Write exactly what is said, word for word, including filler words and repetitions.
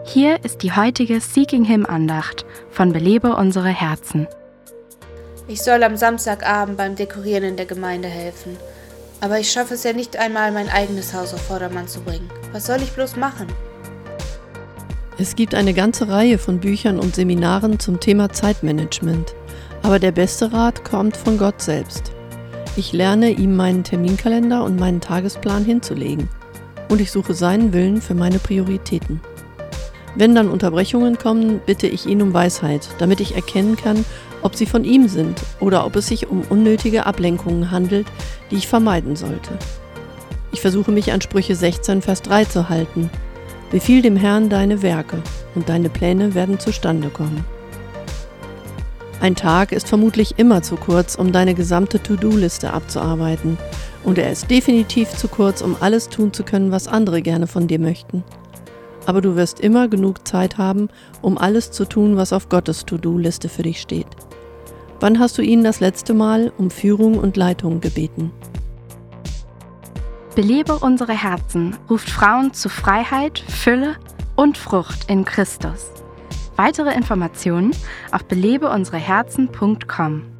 Hier ist die heutige Seeking Him Andacht von Belebe unsere Herzen. Ich soll am Samstagabend beim Dekorieren in der Gemeinde helfen. Aber ich schaffe es ja nicht einmal, mein eigenes Haus auf Vordermann zu bringen. Was soll ich bloß machen? Es gibt eine ganze Reihe von Büchern und Seminaren zum Thema Zeitmanagement. Aber der beste Rat kommt von Gott selbst. Ich lerne, ihm meinen Terminkalender und meinen Tagesplan hinzulegen. Und ich suche seinen Willen für meine Prioritäten. Wenn dann Unterbrechungen kommen, bitte ich ihn um Weisheit, damit ich erkennen kann, ob sie von ihm sind oder ob es sich um unnötige Ablenkungen handelt, die ich vermeiden sollte. Ich versuche mich an Sprüche sechzehn, Vers drei zu halten. Befiehl dem Herrn deine Werke und deine Pläne werden zustande kommen. Ein Tag ist vermutlich immer zu kurz, um deine gesamte To-Do-Liste abzuarbeiten. Und er ist definitiv zu kurz, um alles tun zu können, was andere gerne von dir möchten. Aber du wirst immer genug Zeit haben, um alles zu tun, was auf Gottes To-Do-Liste für dich steht. Wann hast du ihn das letzte Mal um Führung und Leitung gebeten? Belebe unsere Herzen ruft Frauen zu Freiheit, Fülle und Frucht in Christus. Weitere Informationen auf belebe unsere herzen punkt com.